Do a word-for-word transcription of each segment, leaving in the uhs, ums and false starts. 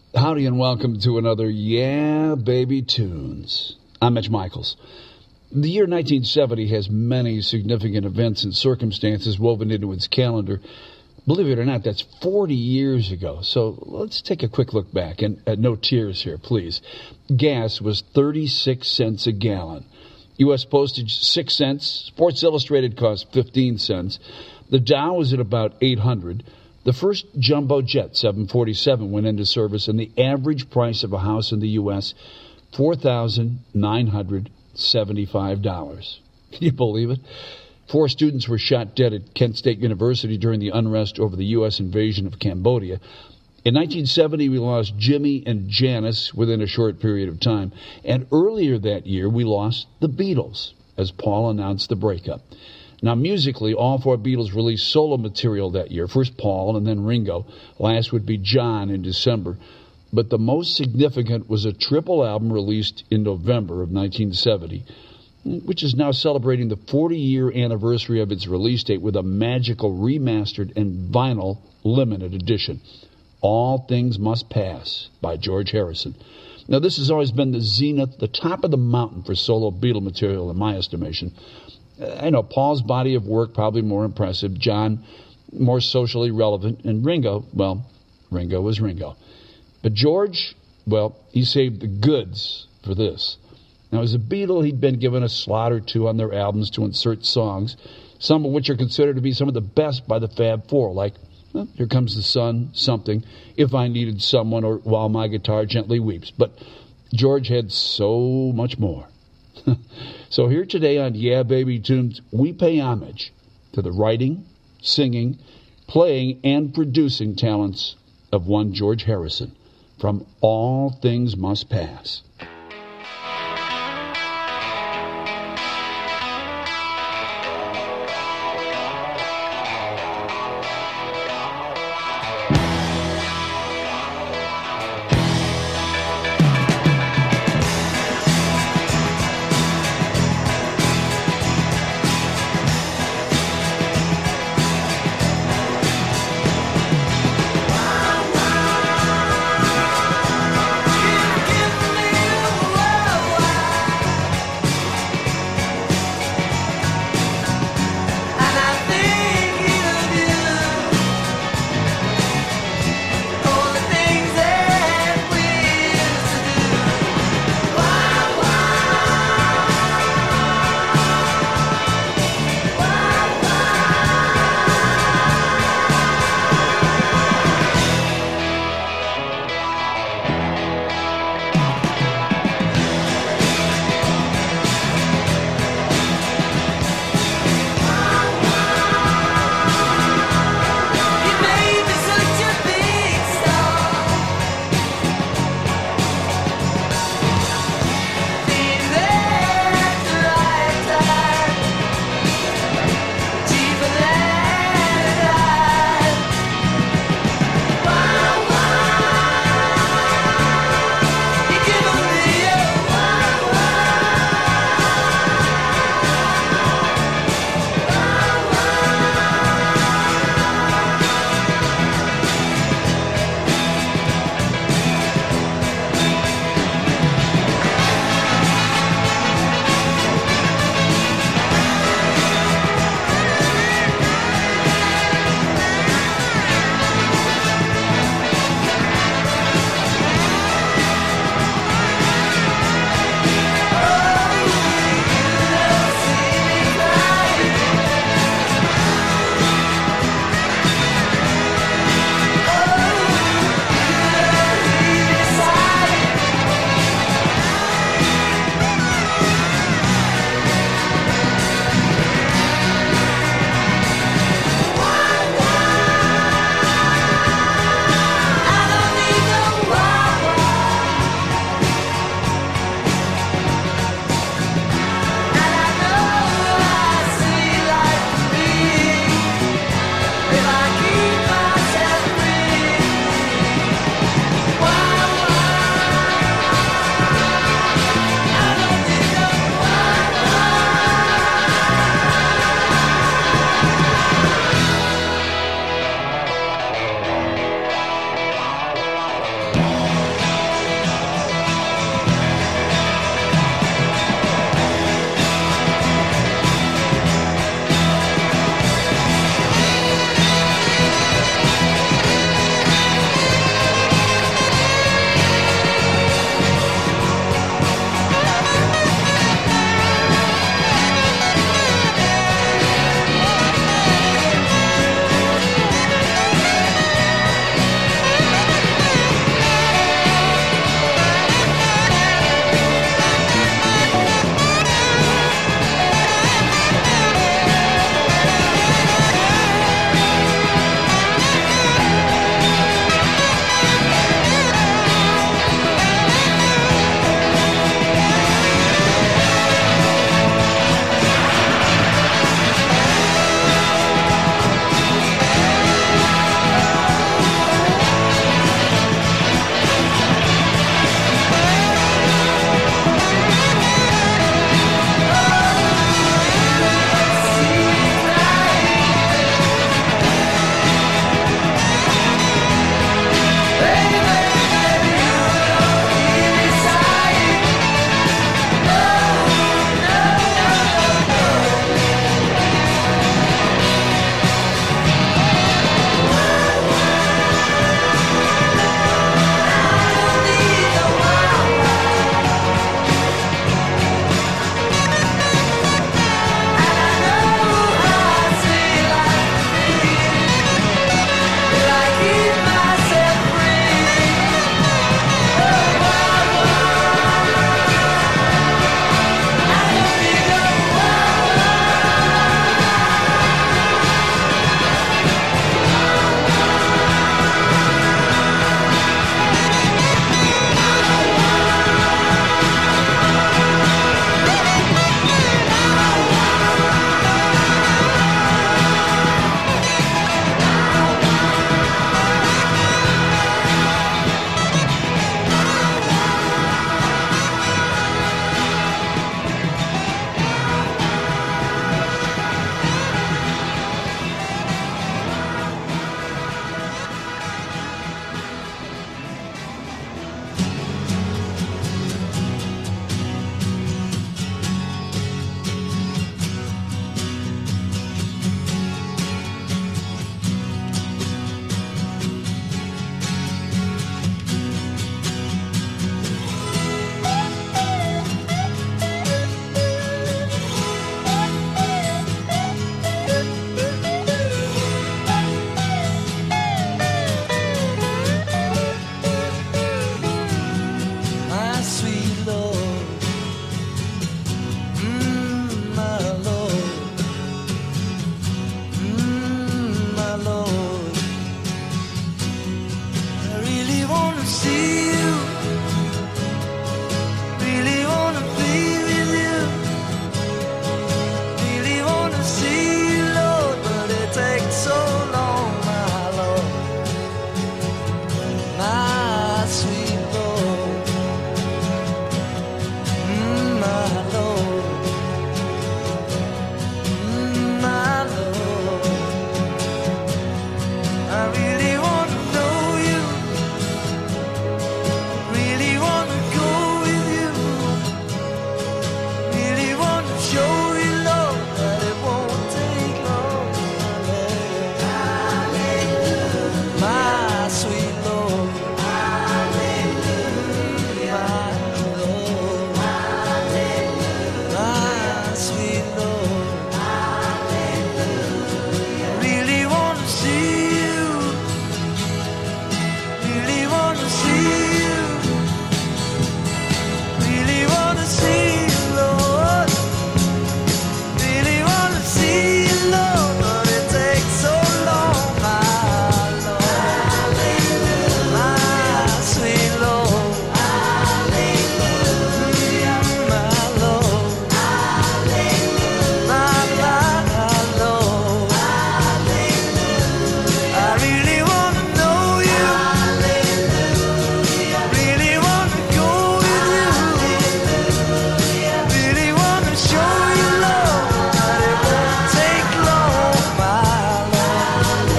Howdy and welcome to another Yeah Baby Tunes. I'm Mitch Michaels. The year nineteen seventy has many significant events and circumstances woven into its calendar. Believe it or not, that's forty years ago. So let's take a quick look back, and uh, no tears here, please. Gas was thirty-six cents a gallon. U S postage, six cents. Sports Illustrated cost fifteen cents. The Dow was at about eight hundred. The first jumbo jet, seven forty-seven, went into service, and the average price of a house in the U S, four thousand nine hundred seventy-five dollars. Can you believe it? Four students were shot dead at Kent State University during the unrest over the U S invasion of Cambodia. In nineteen seventy, we lost Jimmy and Janice within a short period of time. And earlier that year, we lost the Beatles, as Paul announced the breakup. Now, musically, all four Beatles released solo material that year. First Paul and then Ringo. Last would be John in December. But the most significant was a triple album released in November of nineteen seventy, which is now celebrating the forty-year anniversary of its release date with a magical remastered and vinyl limited edition. All Things Must Pass by George Harrison. Now, this has always been the zenith, the top of the mountain for solo Beatle material in my estimation. I know Paul's body of work probably more impressive, John more socially relevant, and Ringo, well, Ringo was Ringo. But George, well, he saved the goods for this. Now, as a Beatle, he'd been given a slot or two on their albums to insert songs, some of which are considered to be some of the best by the Fab Four, like well, Here Comes the Sun, Something, If I Needed Someone, or While My Guitar Gently Weeps. But George had so much more. So here today on Yeah Baby Tunes, we pay homage to the writing, singing, playing, and producing talents of one George Harrison from All Things Must Pass. Give me see you, really wanna be with you, really wanna see you, Lord, but it takes so long, my Lord, my sweet Lord, mm, my Lord, mm, my Lord. I really wanna know you, really wanna go with you, really wanna show you, Lord, that it won't take long. Hallelujah. My sweet Lord. Hallelujah. My Lord. Hallelujah. My sweet Lord. Hallelujah. I really wanna see you, really wanna see you, really wanna see you, Lord, really wanna see you, Lord, but it takes so long, my Lord, my sweet Lord, hallelujah, my Lord, hallelujah, my, my Lord, hallelujah. I really wanna know you, hallelujah, really wanna go with you, really wanna show you, Lord, that it won't take long, my Lord,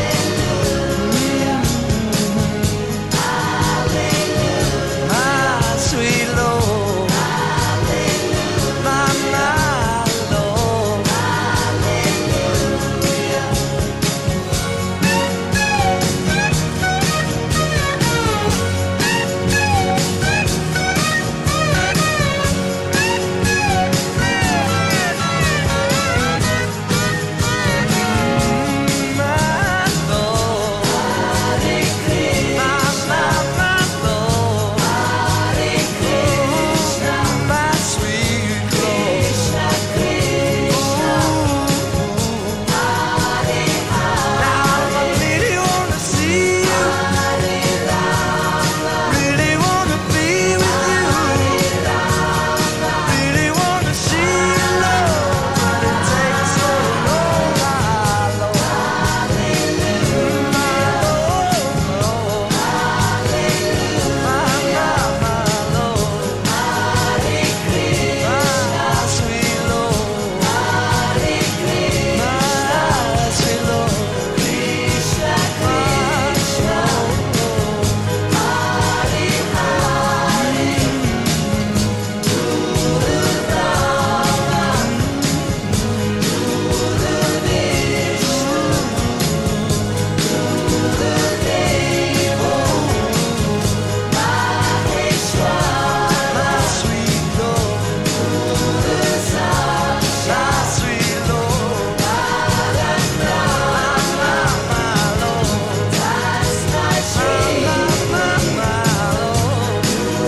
my sweet Lord, my, my Lord, my Lord, my, my, my Lord, my sweet Lord. Now I really wanna see you, really wanna be with you, really wanna see you, Lord, but it takes so long, my Lord, my Lord, my, my, my Lord, my sweet Lord, my sweet Lord, my sweet Lord, my sweet Lord, my, my, my Lord, my, my, my, my Lord,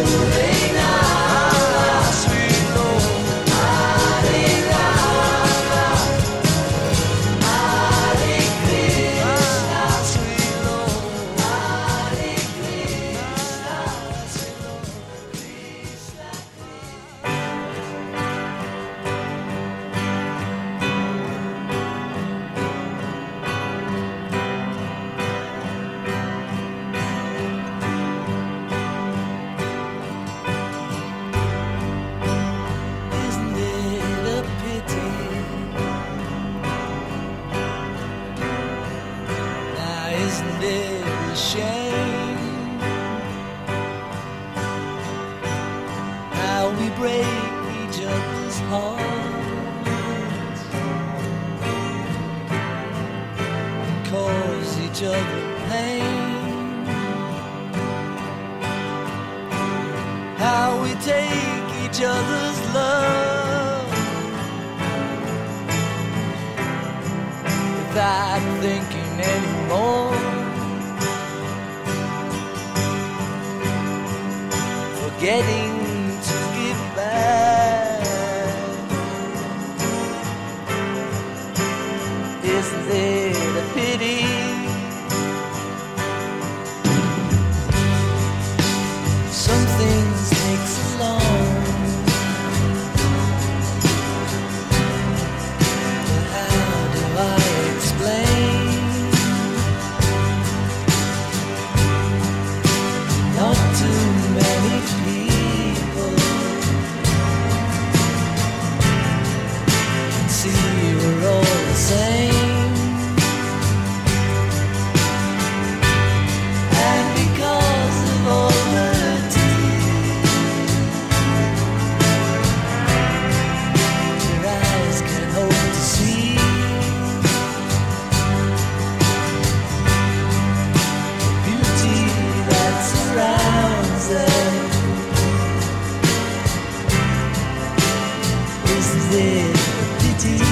my sweet Lord, my sweet Isn't it a pity? Now isn't it a shame how we break each other's hearts and cause each other pain, how we take each other's love without thinking anymore, forgetting to give back. Isn't it a pity? Some things take so long. But how do I explain? Not too many people can see we're all the same. And because of all the tears, your eyes can hope to see the beauty that surrounds them. Isn't it a pity?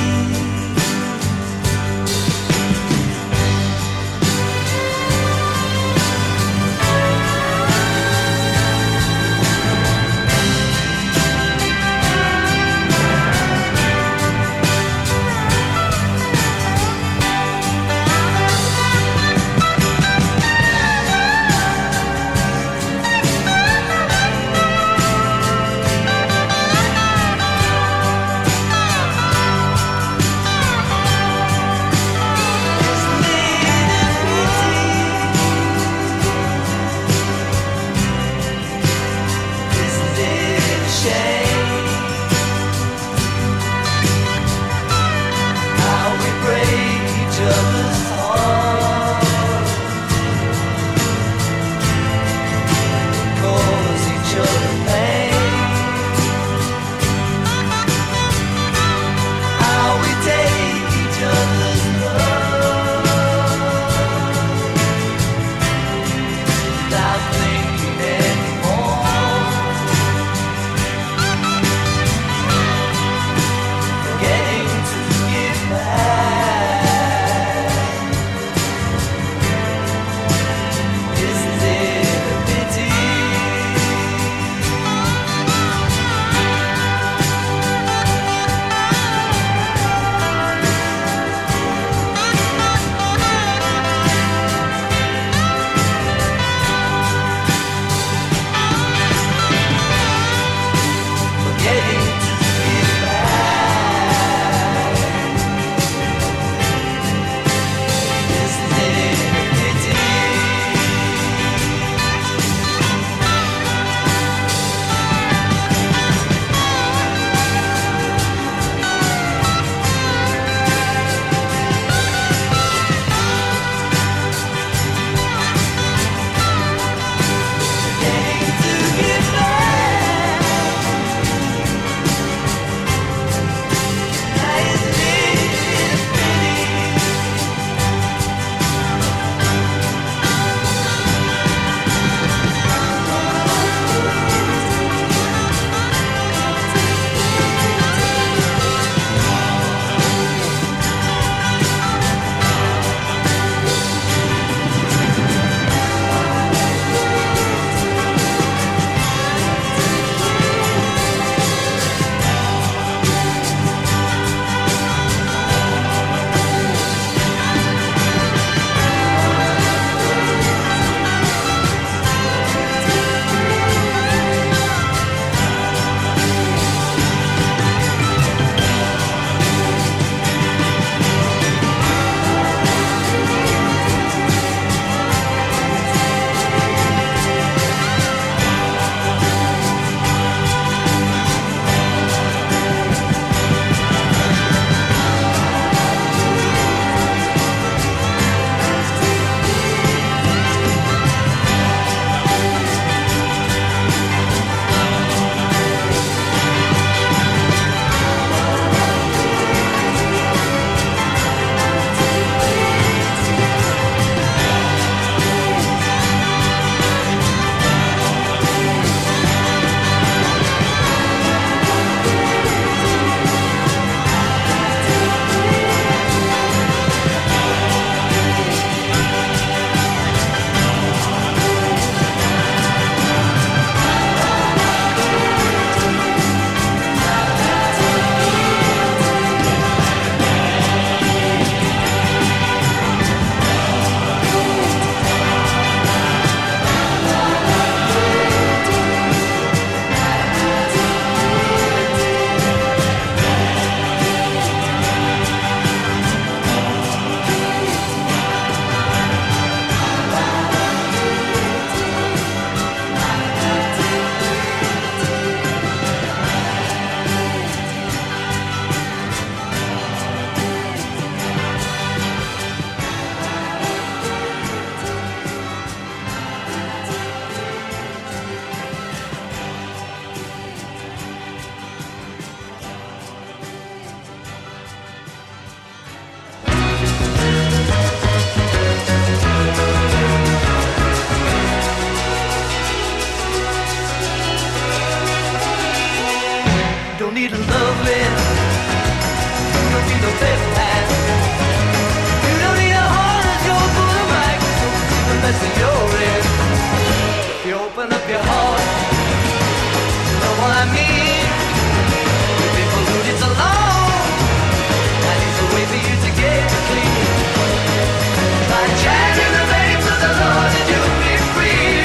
don't need a loving. You don't need no better hand. You don't need a heart that's yours for the microphone. The mess that you're in. If you open up your heart, you know what I mean. We've been polluted so long. I need a way for you to get clean. By chanting the names of the Lord and you'll be free.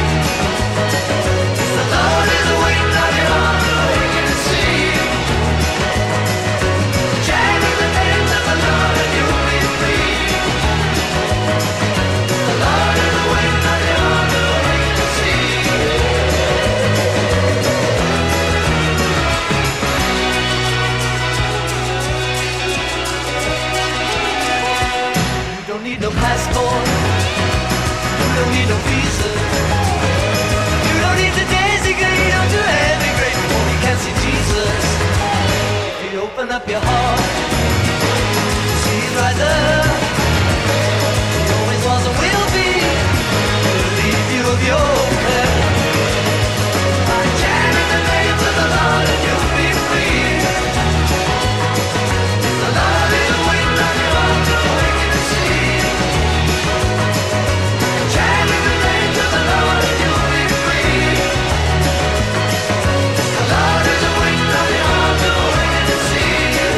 The Lord is waiting on your heart, waiting to see. Chanting the names of the Lord and you'll be free. The Lord is waiting on your heart, waiting to see. You don't need no passport. You don't need no visa. You don't need to designate or to emigrate before you can see Jesus. If you open up your heart, see He's right there. He always was and will be. He'll relieve you of your care. By chanting the names of the Lord and you'll be free. The Lord is waiting on your heart, waiting to see. Chanting the names of the Lord and you'll be free. The Lord is waiting on your heart, waiting to see.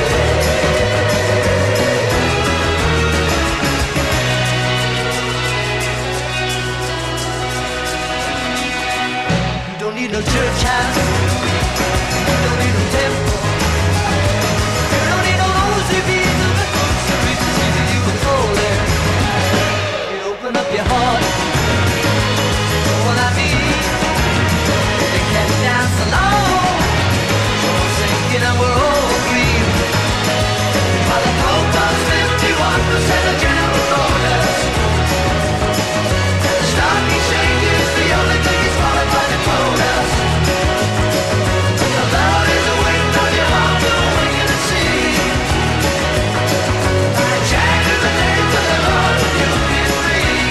You don't need no church house. You don't need no temple. You don't need no rosy beads of the grocery to see that you can fall there. You open up your heart. Know what I mean? They kept down so long. So I'm sinking and we're all green. While the Pope was fifty-one percent of general orders. And the stock exchange is the only thing that's qualified to quote us. The Lord is waiting on your heart, waiting to see. By chanting the names of the Lord, you'll be free.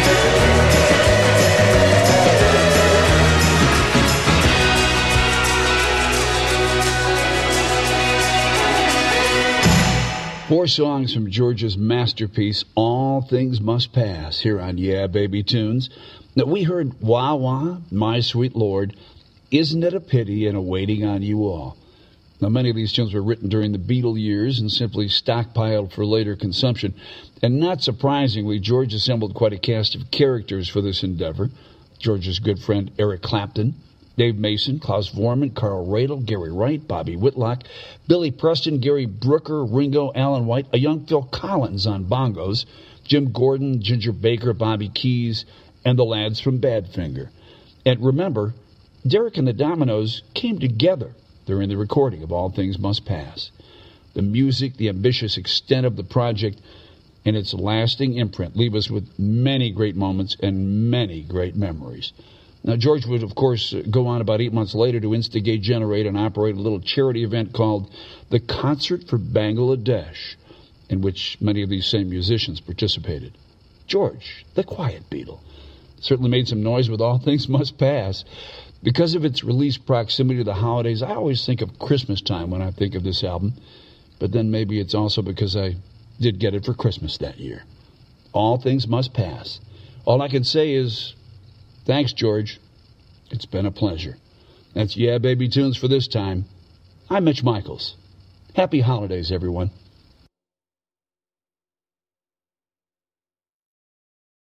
Four songs from George's masterpiece, All Things Must Pass, here on Yeah Baby Tunes. Now, we heard Wah Wah, My Sweet Lord, Isn't It a Pity, and A Waiting on You All. Now, many of these tunes were written during the Beatle years and simply stockpiled for later consumption. And not surprisingly, George assembled quite a cast of characters for this endeavor. George's good friend Eric Clapton, Dave Mason, Klaus Vorman, Carl Radle, Gary Wright, Bobby Whitlock, Billy Preston, Gary Brooker, Ringo, Alan White, a young Phil Collins on bongos, Jim Gordon, Ginger Baker, Bobby Keys, and the lads from Badfinger. And remember, Derek and the Dominoes came together during the recording of All Things Must Pass. The music, the ambitious extent of the project, and its lasting imprint leave us with many great moments and many great memories. Now, George would, of course, go on about eight months later to instigate, generate, and operate a little charity event called the Concert for Bangladesh, in which many of these same musicians participated. George, the quiet Beatle, certainly made some noise with All Things Must Pass. Because of its release proximity to the holidays, I always think of Christmas time when I think of this album. But then maybe it's also because I did get it for Christmas that year. All Things Must Pass. All I can say is, thanks, George. It's been a pleasure. That's Yeah Baby Tunes for this time. I'm Mitch Michaels. Happy holidays, everyone.